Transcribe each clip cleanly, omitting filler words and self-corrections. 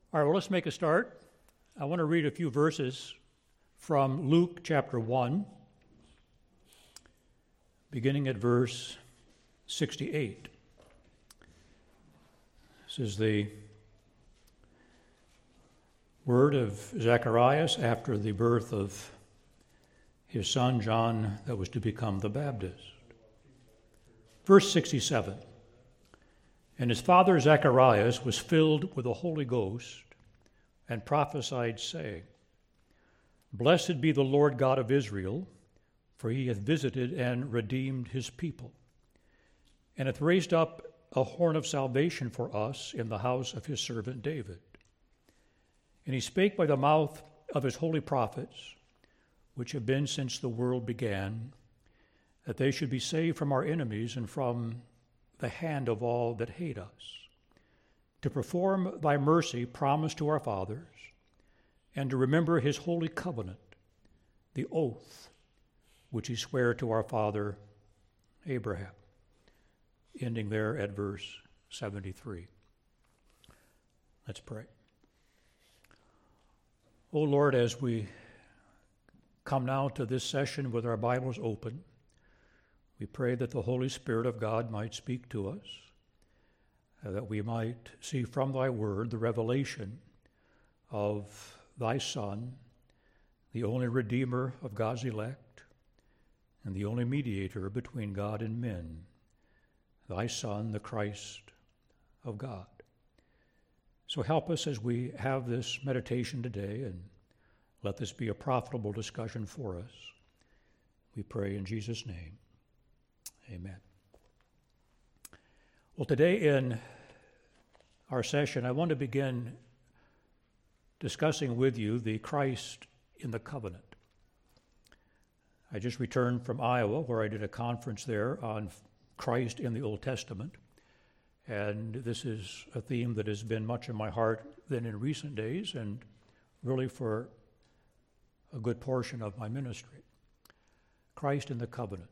All right, well, let's make a start. I want to read a few verses from Luke chapter 1, beginning at verse 68. This is the word of Zacharias after the birth of his son John that was to become the Baptist. Verse 67. And his father Zacharias was filled with the Holy Ghost and prophesied, saying, Blessed be the Lord God of Israel, for he hath visited and redeemed his people, and hath raised up a horn of salvation for us in the house of his servant David. And he spake by the mouth of his holy prophets, which have been since the world began, that they should be saved from our enemies and from the hand of all that hate us, to perform thy mercy promised to our fathers, and to remember his holy covenant, the oath which he sware to our father Abraham. Ending there at verse 73. Let's pray. O Lord, as we come now to this session with our Bibles open, we pray that the Holy Spirit of God might speak to us, that we might see from thy word the revelation of thy Son, the only Redeemer of God's elect, and the only mediator between God and men, thy Son, the Christ of God. So help us as we have this meditation today, and let this be a profitable discussion for us. We pray in Jesus' name. Amen. Well, today in our session, I want to begin discussing with you the Christ in the covenant. I just returned from Iowa, where I did a conference there on Christ in the Old Testament, and this is a theme that has been much in my heart then in recent days, and really for a good portion of my ministry. Christ in the covenants.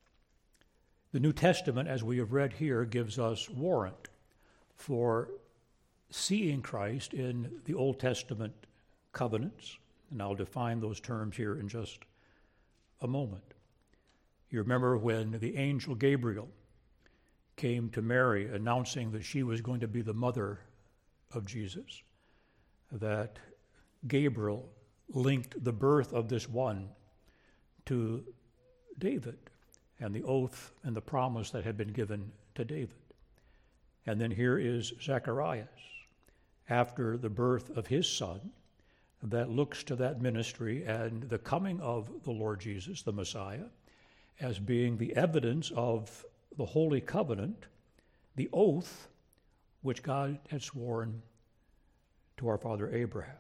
The New Testament, as we have read here, gives us warrant for seeing Christ in the Old Testament covenants, and I'll define those terms here in just a moment. You remember when the angel Gabriel came to Mary announcing that she was going to be the mother of Jesus, that Gabriel linked the birth of this one to David and the oath and the promise that had been given to David. And then here is Zacharias, after the birth of his son, that looks to that ministry and the coming of the Lord Jesus, the Messiah, as being the evidence of the Holy Covenant, the oath which God had sworn to our father Abraham.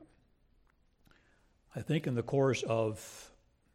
I think in the course of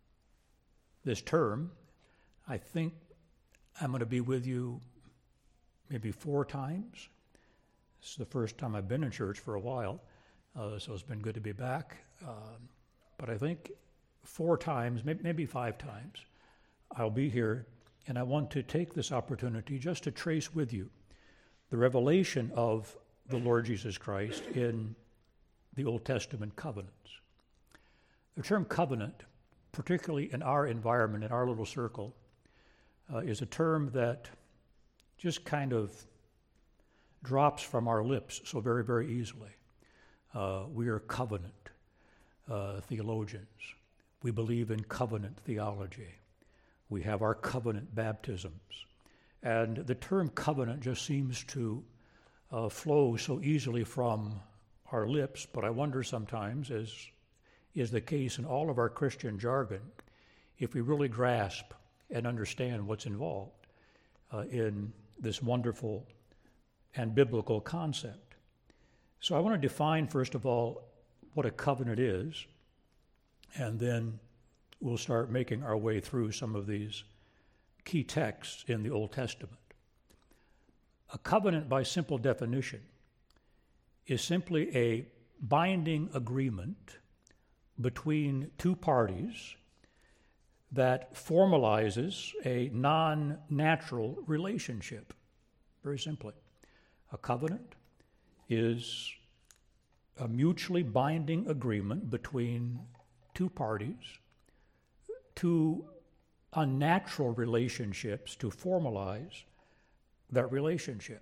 this term, I think I'm going to be with you maybe 4 times. This is the first time I've been in church for a while, so it's been good to be back. But I think 4 times, maybe 5 times, I'll be here, and I want to take this opportunity just to trace with you the revelation of the Lord Jesus Christ in the Old Testament covenants. The term covenant, particularly in our environment, in our little circle, is a term that just kind of drops from our lips so very, very easily. We are covenant theologians. We believe in covenant theology. We have our covenant baptisms. And the term covenant just seems to flow so easily from our lips, but I wonder sometimes, as is the case in all of our Christian jargon, if we really grasp and understand what's involved in this wonderful and biblical concept. So I want to define, first of all, what a covenant is, and then we'll start making our way through some of these key texts in the Old Testament. A covenant, by simple definition, is simply a binding agreement between 2 parties that formalizes a non-natural relationship. Very simply, a covenant is a mutually binding agreement between two parties, two unnatural relationships to formalize that relationship.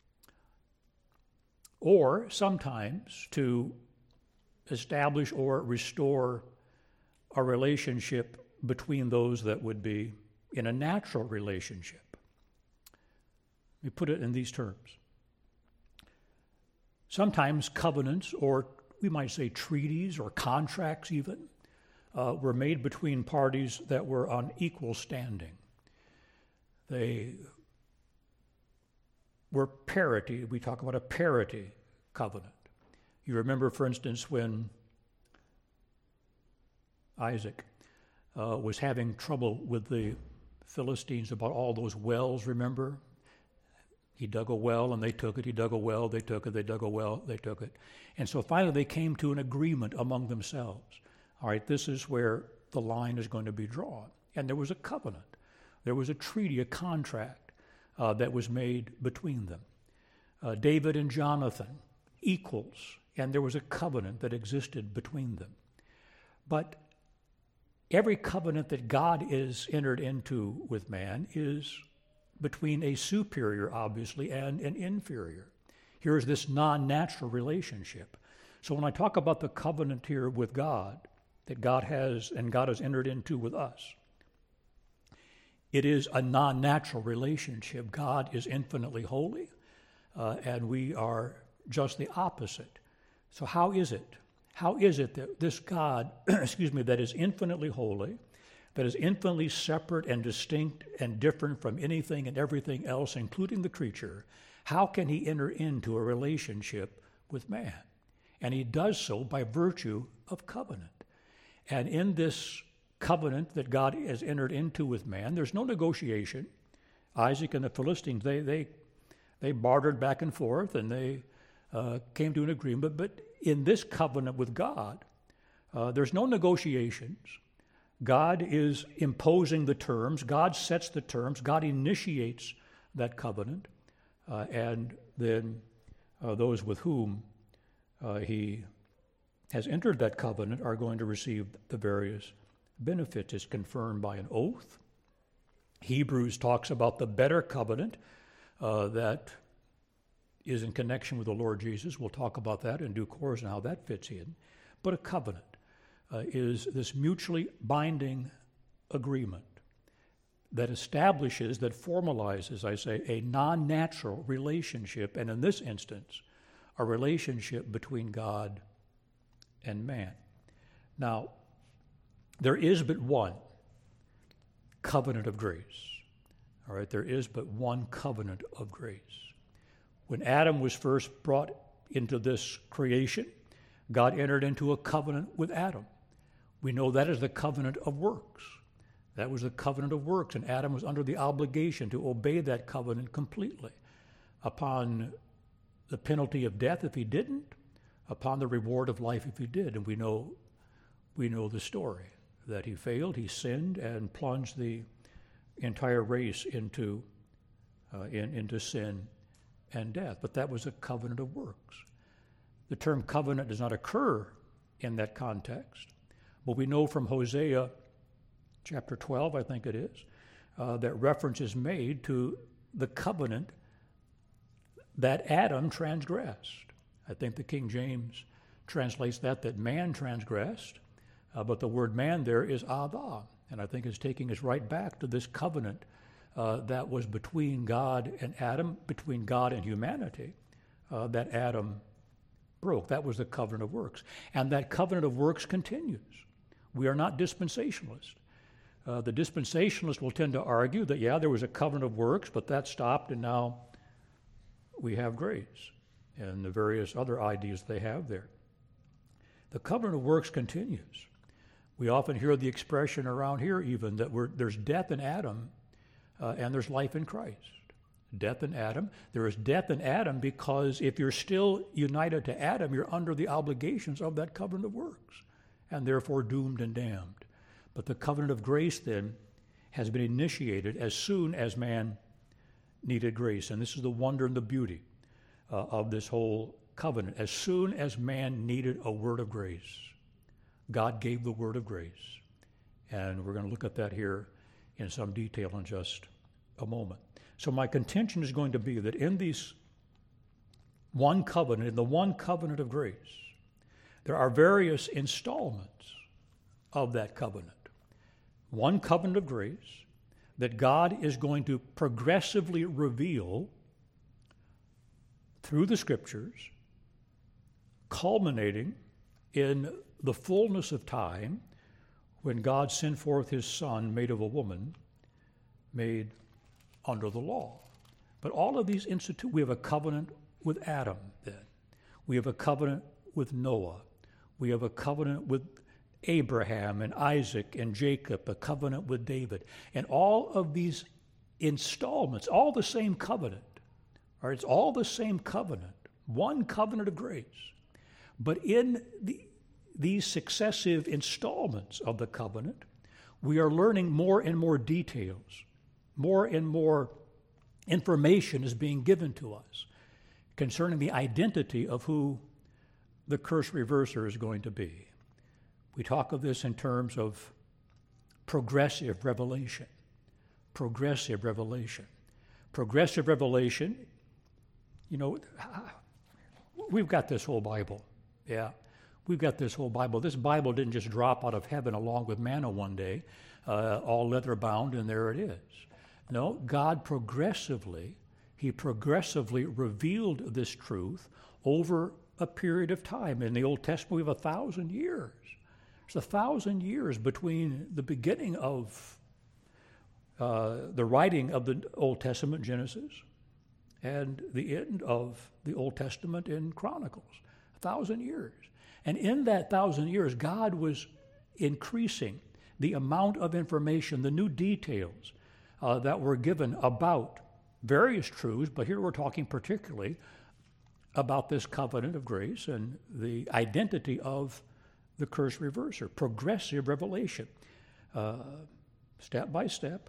Or sometimes to establish or restore a relationship between those that would be in a natural relationship. We put it in these terms. Sometimes covenants, or we might say treaties or contracts even, were made between parties that were on equal standing. They were parity. We talk about a parity covenant. You remember, for instance, when Isaac was having trouble with the Philistines about all those wells, remember? He dug a well and they took it. He dug a well, they took it. They dug a well, they took it. And so finally they came to an agreement among themselves. All right, this is where the line is going to be drawn. And there was a covenant. There was a treaty, a contract that was made between them. David and Jonathan, equals, and there was a covenant that existed between them. But every covenant that God is entered into with man is between a superior, obviously, and an inferior. Here's this non-natural relationship. So when I talk about the covenant here with God, that God has and God has entered into with us, it is a non-natural relationship. God is infinitely holy, and we are just the opposite. So how is it? How is it that this God, that is infinitely holy, that is infinitely separate and distinct and different from anything and everything else, including the creature, how can he enter into a relationship with man? And he does so by virtue of covenant. And in this covenant that God has entered into with man, there's no negotiation. Isaac and the Philistines, they bartered back and forth, and they came to an agreement. But in this covenant with God, there's no negotiations. God is imposing the terms. God sets the terms. God initiates that covenant. And then those with whom he has entered that covenant are going to receive the various benefits. It's confirmed by an oath. Hebrews talks about the better covenant that is in connection with the Lord Jesus. We'll talk about that in due course and how that fits in. But a covenant is this mutually binding agreement that establishes, that formalizes, I say, a non-natural relationship, and in this instance, a relationship between God and man. Now, there is but one covenant of grace. All right, there is but one covenant of grace. When Adam was first brought into this creation, God entered into a covenant with Adam. We know that is the covenant of works. That was the covenant of works, and Adam was under the obligation to obey that covenant completely, upon the penalty of death if he didn't, upon the reward of life if he did. And we know the story, that he failed, he sinned, and plunged the entire race into sin and death. But that was a covenant of works. The term covenant does not occur in that context, but we know from Hosea chapter 12, I think it is, that reference is made to the covenant that Adam transgressed. I think the King James translates that man transgressed, but the word man there is Adam, and I think it's taking us right back to this covenant that was between God and Adam, between God and humanity, that Adam broke. That was the covenant of works. And that covenant of works continues. We are not dispensationalists. The dispensationalists will tend to argue that, there was a covenant of works, but that stopped, and now we have grace, and the various other ideas they have there. The covenant of works continues. We often hear the expression around here even that there's death in Adam and there's life in Christ. Death in Adam. There is death in Adam because if you're still united to Adam, you're under the obligations of that covenant of works and therefore doomed and damned. But the covenant of grace then has been initiated as soon as man needed grace. And this is the wonder and the beauty of this whole covenant. As soon as man needed a word of grace, God gave the word of grace. And we're going to look at that here in some detail in just a moment. So my contention is going to be that in these one covenant, in the one covenant of grace, there are various installments of that covenant. One covenant of grace that God is going to progressively reveal through the Scriptures, culminating in the fullness of time when God sent forth his Son, made of a woman, made under the law. But all of these we have a covenant with Adam then. We have a covenant with Noah. We have a covenant with Abraham and Isaac and Jacob, a covenant with David. And all of these installments, all the same covenant, or it's all the same covenant, one covenant of grace. But in these successive installments of the covenant, we are learning more and more details. More and more information is being given to us concerning the identity of who the curse reverser is going to be. We talk of this in terms of progressive revelation. Progressive revelation. Progressive revelation, you know, we've got this whole Bible. Yeah, we've got this whole Bible. This Bible didn't just drop out of heaven along with manna one day, all leather bound, and there it is. No, God progressively revealed this truth over a period of time. In the Old Testament, we have 1,000 years. There's 1,000 years between the beginning of the writing of the Old Testament, Genesis, and the end of the Old Testament in Chronicles. 1,000 years. And in that 1,000 years, God was increasing the amount of information, the new details that were given about various truths, but here we're talking particularly about this covenant of grace and the identity of the curse reverser, progressive revelation, step by step,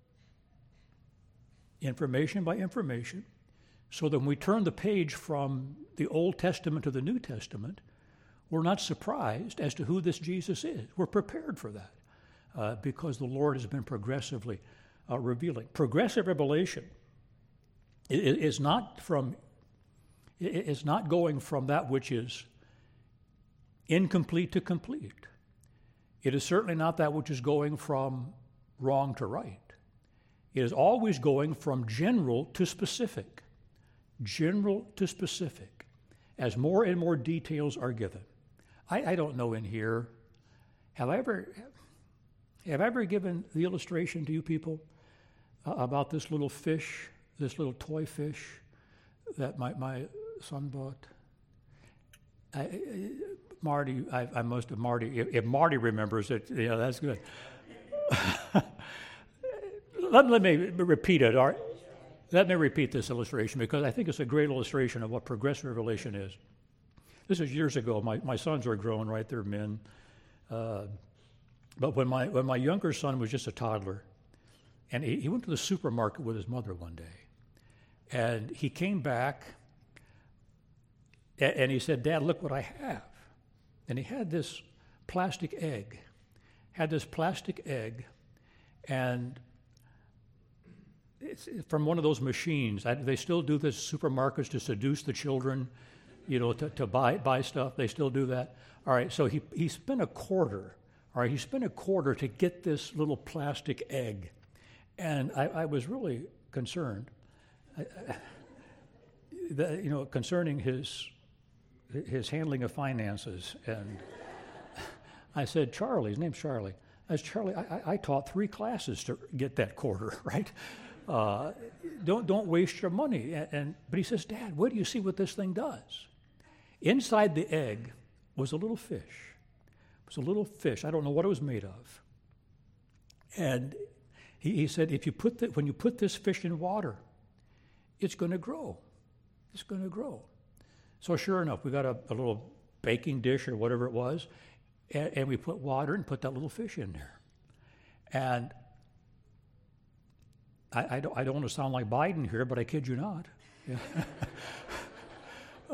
information by information, so that when we turn the page from the Old Testament to the New Testament, we're not surprised as to who this Jesus is. We're prepared for that because the Lord has been progressively revealing. Progressive revelation is not going from that which is incomplete to complete. It is certainly not that which is going from wrong to right. It is always going from general to specific. General to specific, as more and more details are given. I don't know in here, have I ever given the illustration to you people about this little fish, this little toy fish that my son bought? Marty, I must have Marty. If Marty remembers it, yeah, that's good. Let me repeat it. All right? Let me repeat this illustration because I think it's a great illustration of what progressive revelation is. This is years ago. My sons are grown, right? They're men. But when my younger son was just a toddler, and he went to the supermarket with his mother one day, and he came back, and he said, "Dad, look what I have." And he had this plastic egg, and it's from one of those machines. They still do this supermarkets to seduce the children, you know, to buy stuff. They still do that. All right, so he spent a quarter. All right, he spent a quarter to get this little plastic egg. And I was really concerned, concerning his handling of finances. And I said, Charlie, his name's Charlie. I said, Charlie, I taught 3 classes to get that quarter, right? Don't waste your money. But he says, Dad, wait till you see what this thing does. Inside the egg was a little fish. It was a little fish. I don't know what it was made of. And he said, when you put this fish in water, it's going to grow. It's going to grow. So sure enough, we got a little baking dish or whatever it was, and we put water and put that little fish in there. And I don't want to sound like Biden here, but I kid you not. Yeah.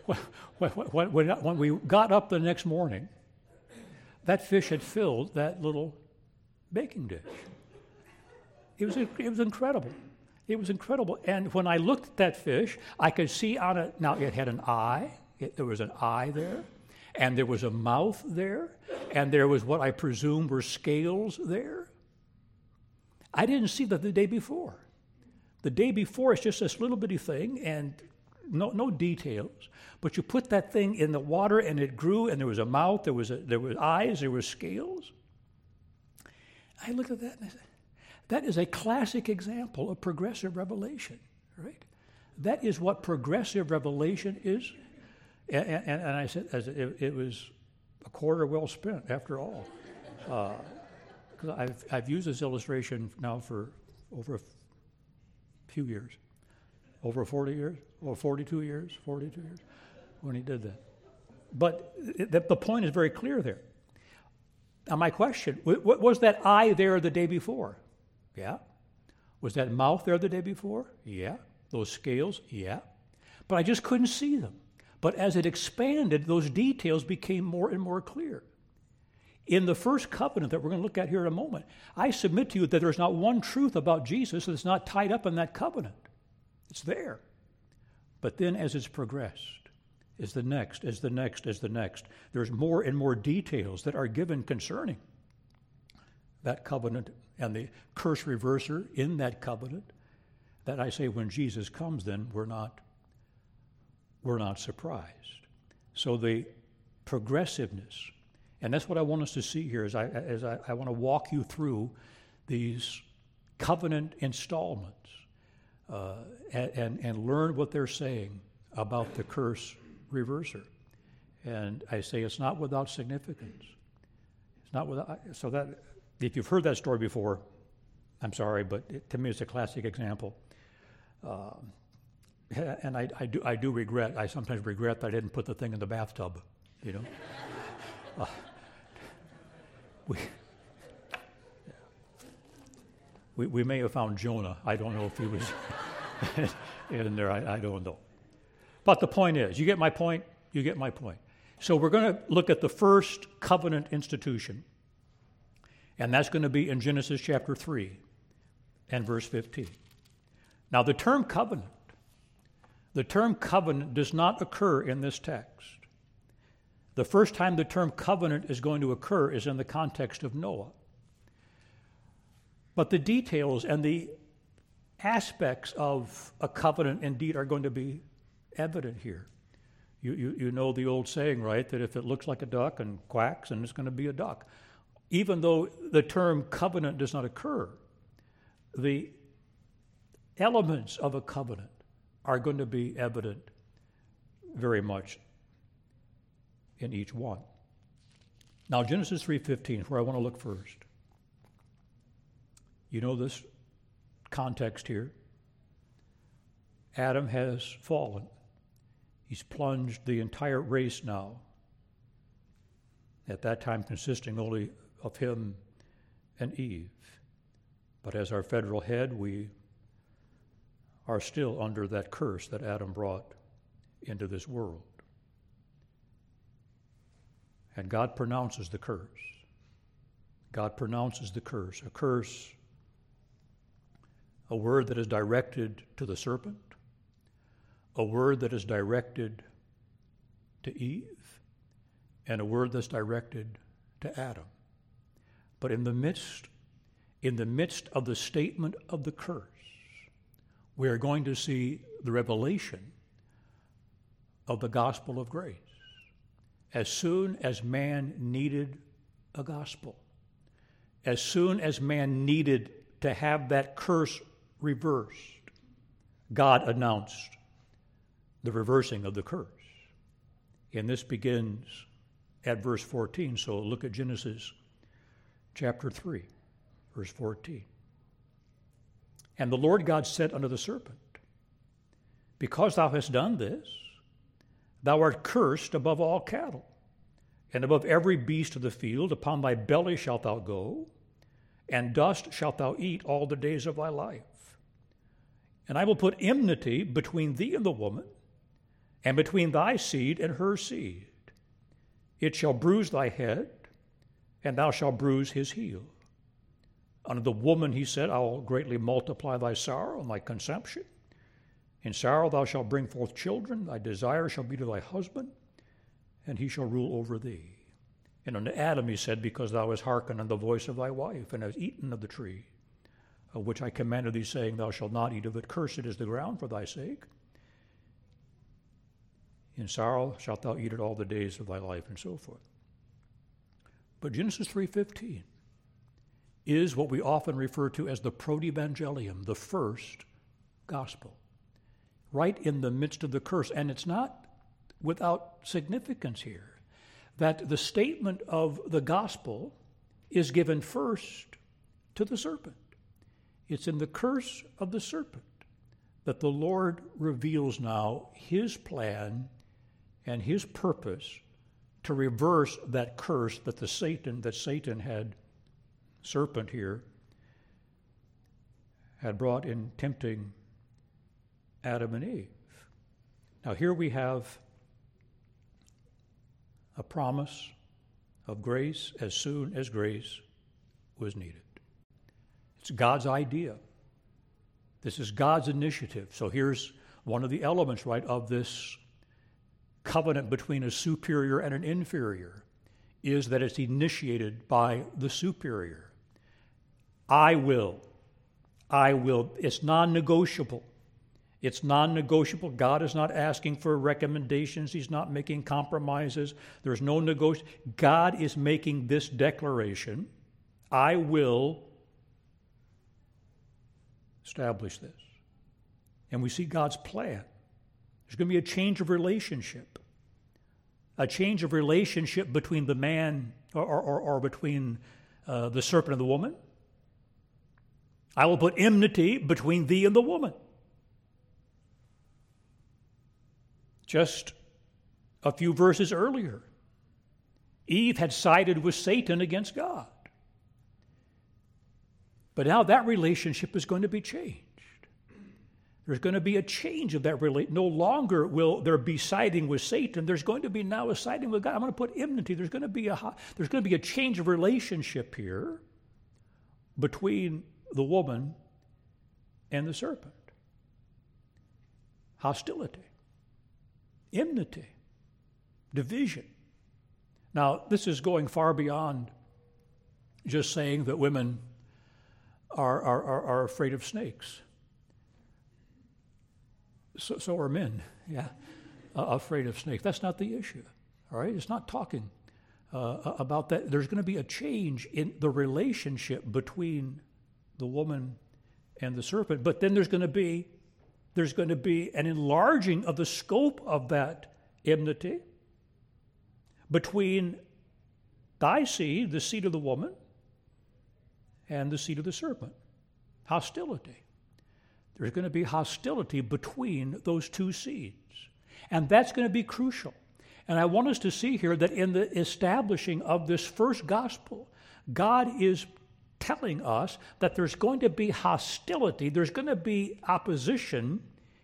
when we got up the next morning, that fish had filled that little baking dish. It was incredible. It was incredible. And when I looked at that fish, I could see on it, now it had an eye. There was an eye there. And there was a mouth there. And there was what I presume were scales there. I didn't see that the day before. The day before, it's just this little bitty thing and no details. But you put that thing in the water and it grew, and there was a mouth, there was eyes, there were scales. I looked at that and I said, that is a classic example of progressive revelation, right? That is what progressive revelation is. And I said, it was a quarter well spent after all. Because I've used this illustration now for over a few years. Over 40 years? Or 42 years? 42 years when he did that. But the point is very clear there. Now my question, was that eye there the day before? Yeah. Was that mouth there the day before? Yeah. Those scales? Yeah. But I just couldn't see them. But as it expanded, those details became more and more clear. In the first covenant that we're going to look at here in a moment, I submit to you that there's not one truth about Jesus that's not tied up in that covenant. It's there. But then as it's progressed, is the next, there's more and more details that are given concerning that covenant and the curse reverser in that covenant, that I say when Jesus comes, then we're not surprised. So the progressiveness, and that's what I want us to see here, as I want to walk you through these covenant installments and learn what they're saying about the curse reverser. And I say it's not without significance. It's not without, so that if you've heard that story before, I'm sorry, but to me it's a classic example. And I do regret, I sometimes regret that I didn't put the thing in the bathtub, you know. We may have found Jonah. I don't know if he was in there. I don't know. But the point is, you get my point? You get my point. So we're going to look at the first covenant institution, and that's going to be in Genesis chapter 3 and verse 15. Now, the term covenant does not occur in this text. The first time the term covenant is going to occur is in the context of Noah. But the details and the aspects of a covenant indeed are going to be evident here. You know the old saying, right, that if it looks like a duck and quacks, then it's going to be a duck. Even though the term covenant does not occur, the elements of a covenant are going to be evident very much in each one. Now, Genesis 3:15, where I want to look first. You know this context here. Adam has fallen. He's plunged the entire race now, at that time consisting only of him and Eve. But as our federal head, we are still under that curse that Adam brought into this world. And God pronounces the curse. God pronounces the curse. A curse, a word that is directed to the serpent, a word that is directed to Eve, and a word that's directed to Adam. But in the midst of the statement of the curse, we are going to see the revelation of the gospel of grace. As soon as man needed a gospel, as soon as man needed to have that curse reversed, God announced the reversing of the curse. And this begins at verse 14. So look at Genesis chapter 3, verse 14. And the Lord God said unto the serpent, because thou hast done this, thou art cursed above all cattle, and above every beast of the field. Upon thy belly shalt thou go, and dust shalt thou eat all the days of thy life. And I will put enmity between thee and the woman, and between thy seed and her seed. It shall bruise thy head, and thou shalt bruise his heel. Unto the woman he said, I will greatly multiply thy sorrow and thy conception. In sorrow thou shalt bring forth children, thy desire shall be to thy husband, and he shall rule over thee. And unto Adam he said, because thou hast hearkened unto the voice of thy wife, and hast eaten of the tree, of which I commanded thee, saying, thou shalt not eat of it, cursed is the ground for thy sake. In sorrow shalt thou eat it all the days of thy life, and so forth. But Genesis 3:15 is what we often refer to as the protevangelium, the first gospel, right in the midst of the curse. And it's not without significance here that the statement of the gospel is given first to the serpent. It's in the curse of the serpent that the Lord reveals now his plan and his purpose to reverse that curse that Satan had, serpent here, had brought in tempting Adam and Eve. Now here we have a promise of grace as soon as grace was needed. It's God's idea. This is God's initiative. So here's one of the elements, right, of this covenant between a superior and an inferior, is that it's initiated by the superior. I will. It's non-negotiable. It's non-negotiable. God is not asking for recommendations. He's not making compromises. There's no negotiation. God is making this declaration. I will establish this. And we see God's plan. There's going to be a change of relationship. A change of relationship between the man or between the serpent and the woman. I will put enmity between thee and the woman. Just a few verses earlier, Eve had sided with Satan against God. But now that relationship is going to be changed. There's going to be a change of that relationship. No longer will there be siding with Satan. There's going to be now a siding with God. I'm going to put enmity. There's going to be a change of relationship here between the woman and the serpent. Hostility. Enmity, division. Now, this is going far beyond just saying that women are afraid of snakes. So are men, afraid of snakes. That's not the issue, all right? It's not talking about that. There's going to be a change in the relationship between the woman and the serpent, but then there's going to be an enlarging of the scope of that enmity between thy seed, the seed of the woman, and the seed of the serpent. Hostility. There's going to be hostility between those two seeds. And that's going to be crucial. And I want us to see here that in the establishing of this first gospel, God is telling us that there's going to be hostility, there's going to be opposition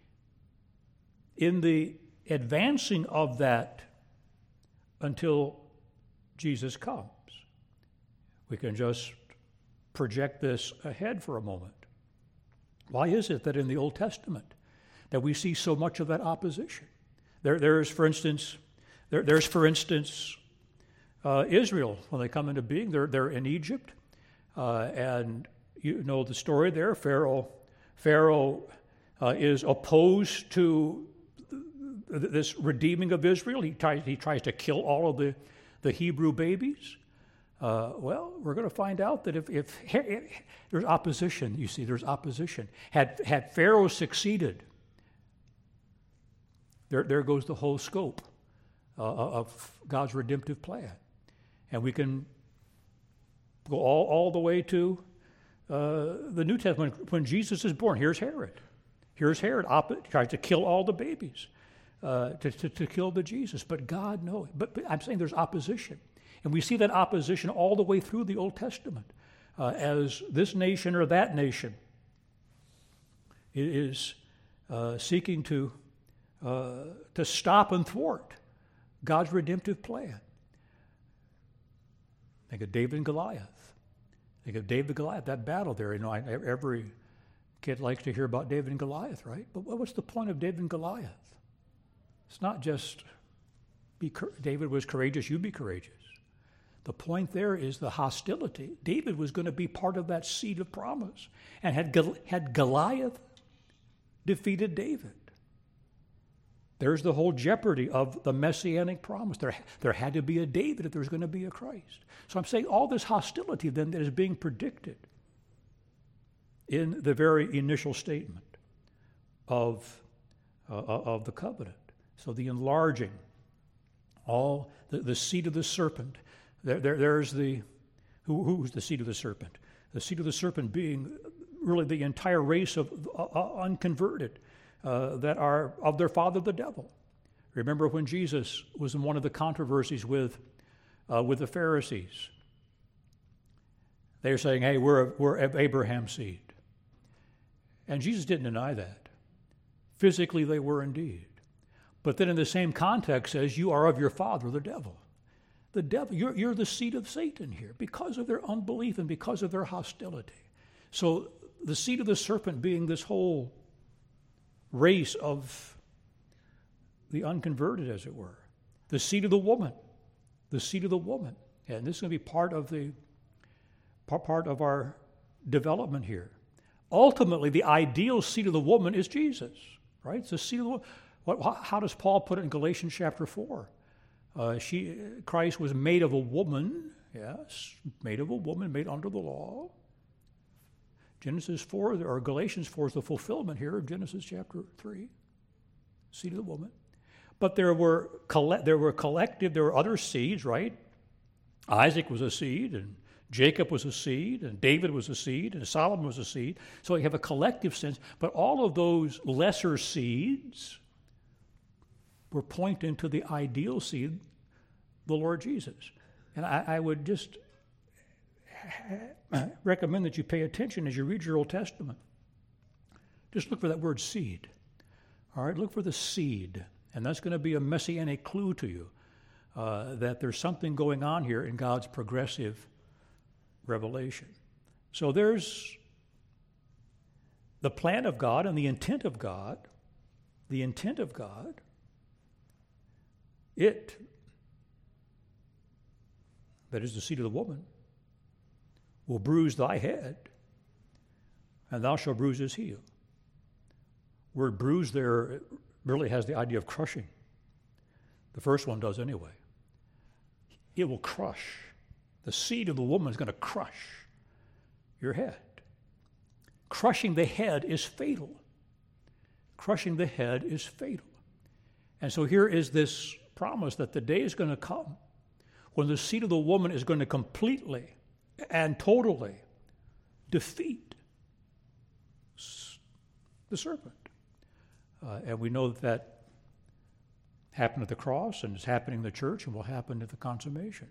in the advancing of that until Jesus comes. We can just project this ahead for a moment. Why is it that in the Old Testament that we see so much of that opposition? There's, for instance, Israel, when they come into being, they're in Egypt. And you know the story there. Pharaoh is opposed to this redeeming of Israel. He tries to kill all of the Hebrew babies. Well, we're going to find out that if there's opposition, you see, there's opposition. Had Pharaoh succeeded, there goes the whole scope of God's redemptive plan. And we can go all the way to the New Testament. When Jesus is born, here's Herod. Tries to kill all the babies, to kill the Jesus. But God knows. But I'm saying there's opposition. And we see that opposition all the way through the Old Testament as this nation or that nation is seeking to to stop and thwart God's redemptive plan. Think of David and Goliath. Think of David and Goliath, that battle there. Every kid likes to hear about David and Goliath, right? But what's the point of David and Goliath? It's not just David was courageous, you be courageous. The point there is the hostility. David was going to be part of that seed of promise. And had Goliath defeated David, there's the whole jeopardy of the messianic promise. There had to be a David if there's going to be a Christ. So I'm saying all this hostility then that is being predicted in the very initial statement of the covenant. So the enlarging, all the seed of the serpent. There's who's the seed of the serpent? The seed of the serpent being really the entire race of unconverted that are of their father the devil. Remember when Jesus was in one of the controversies with the Pharisees. They were saying, hey, we're of Abraham's seed. And Jesus didn't deny that. Physically they were indeed. But then in the same context says, you are of your father the devil. The devil, you're the seed of Satan here because of their unbelief and because of their hostility. So the seed of the serpent being this whole race of the unconverted, as it were. The seed of the woman. The seed of the woman. And this is going to be part of our development here. Ultimately, the ideal seed of the woman is Jesus, right? It's the seed of the woman. How does Paul put it in Galatians chapter 4? Christ was made of a woman, yes, made of a woman, made under the law. Genesis 4, or Galatians 4 is the fulfillment here of Genesis chapter 3, seed of the woman. But there were other seeds, right? Isaac was a seed, and Jacob was a seed, and David was a seed, and Solomon was a seed. So you have a collective sense, but all of those lesser seeds were pointing to the ideal seed, the Lord Jesus. And I would just recommend that you pay attention as you read your Old Testament. Just look for that word seed. All right, look for the seed. And that's going to be a messianic clue to you that there's something going on here in God's progressive revelation. So there's the plan of God and the intent of God. The intent of God. It, that is the seed of the woman, will bruise thy head, and thou shalt bruise his heel. Word bruise there really has the idea of crushing. The first one does anyway. It will crush. The seed of the woman is going to crush your head. Crushing the head is fatal. Crushing the head is fatal. And so here is this promise that the day is going to come when the seed of the woman is going to completely and totally defeat the serpent. And we know that happened at the cross and is happening in the church and will happen at the consummation.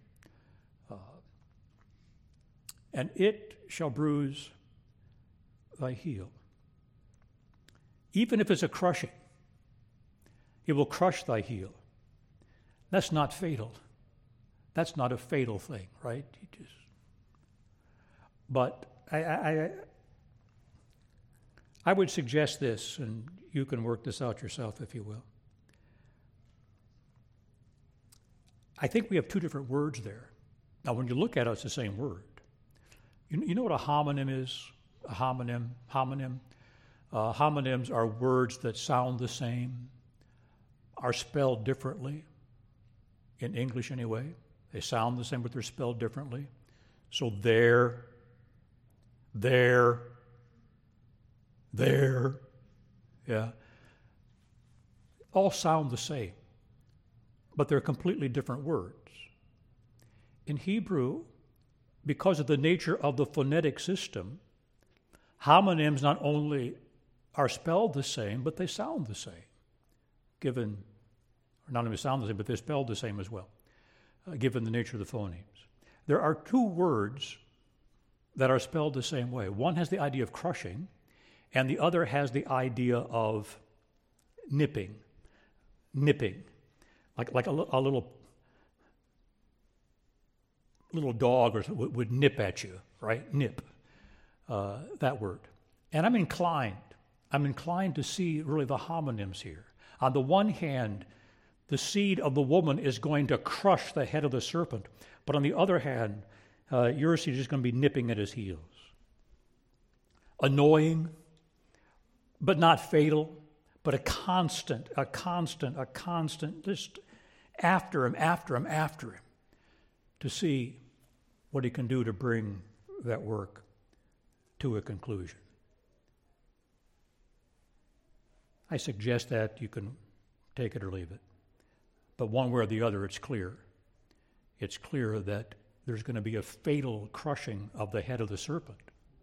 And it shall bruise thy heel. Even if it's a crushing, it will crush thy heel. That's not fatal. That's not a fatal thing, right? But I would suggest this, and you can work this out yourself if you will. I think we have two different words there. Now, when you look at it, it's the same word. You know what a homonym is? A homonym. Homonyms are words that sound the same, are spelled differently, in English anyway. They sound the same, but they're spelled differently. So there, yeah, all sound the same, but they're completely different words. In Hebrew, because of the nature of the phonetic system, homonyms not only are spelled the same, but they sound the same, given, or not only sound the same, but they're spelled the same as well, given the nature of the phonemes. There are two words that are spelled the same way. One has the idea of crushing, and the other has the idea of nipping. nipping, like a little dog or something would nip at you, right? Nip, that word. And I'm inclined to see really the homonyms here. On the one hand, the seed of the woman is going to crush the head of the serpent, but on the other hand, your seed is going to be nipping at his heels. Annoying, but not fatal, but a constant, just after him, to see what he can do to bring that work to a conclusion. I suggest that you can take it or leave it. But one way or the other, it's clear. It's clear that there's going to be a fatal crushing of the head of the serpent.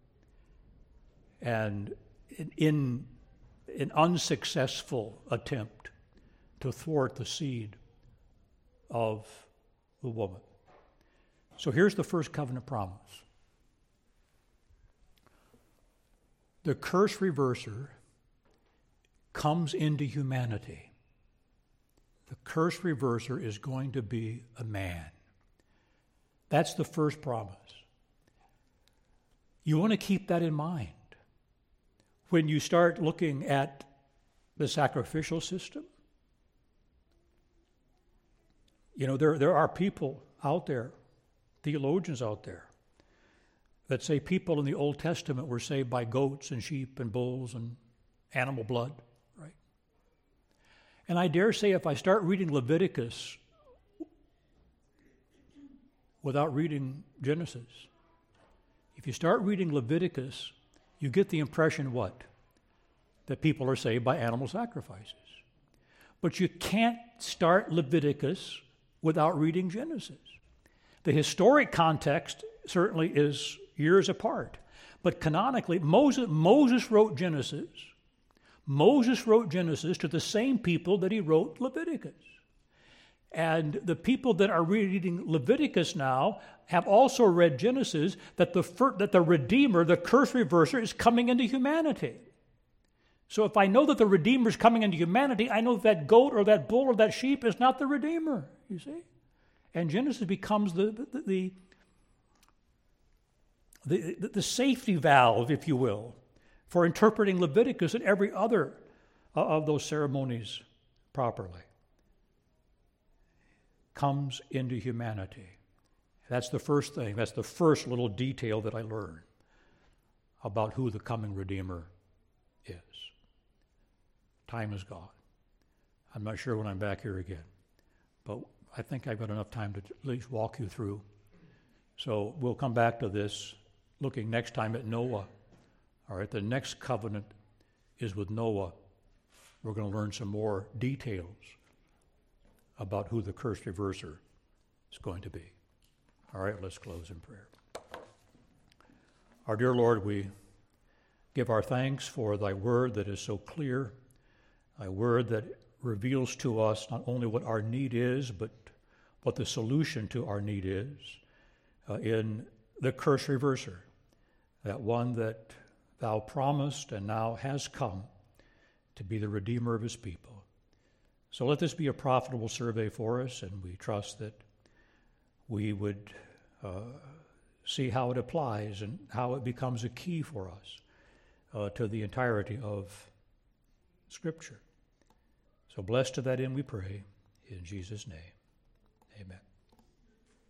And in an unsuccessful attempt to thwart the seed of the woman. So here's the first covenant promise. The curse reverser comes into humanity. The curse reverser is going to be a man. That's the first promise. You want to keep that in mind. When you start looking at the sacrificial system, there are people out there, theologians out there, that say people in the Old Testament were saved by goats and sheep and bulls and animal blood, right? And I dare say if I start reading Leviticus without reading Genesis, if you start reading Leviticus, you get the impression what? That people are saved by animal sacrifices. But you can't start Leviticus without reading Genesis. The historic context certainly is years apart. But canonically, Moses wrote Genesis. Moses wrote Genesis to the same people that he wrote Leviticus. And the people that are reading Leviticus now have also read Genesis, that the Redeemer, the curse reverser, is coming into humanity. So if I know that the Redeemer is coming into humanity, I know that goat or that bull or that sheep is not the Redeemer, you see? And Genesis becomes the safety valve, if you will, for interpreting Leviticus and every other of those ceremonies properly. Comes into humanity. That's the first thing. That's the first little detail that I learned about who the coming Redeemer is. Time is gone. I'm not sure when I'm back here again, but I think I've got enough time to at least walk you through. So we'll come back to this, looking next time at Noah. All right, the next covenant is with Noah. We're going to learn some more details about who the curse reverser is going to be. All right, let's close in prayer. Our dear Lord, we give our thanks for thy word that is so clear, thy word that reveals to us not only what our need is, but what the solution to our need is in the curse reverser, that one that thou promised and now has come to be the Redeemer of his people. So let this be a profitable survey for us, and we trust that we would see how it applies and how it becomes a key for us to the entirety of Scripture. So blessed to that end we pray, in Jesus' name, amen.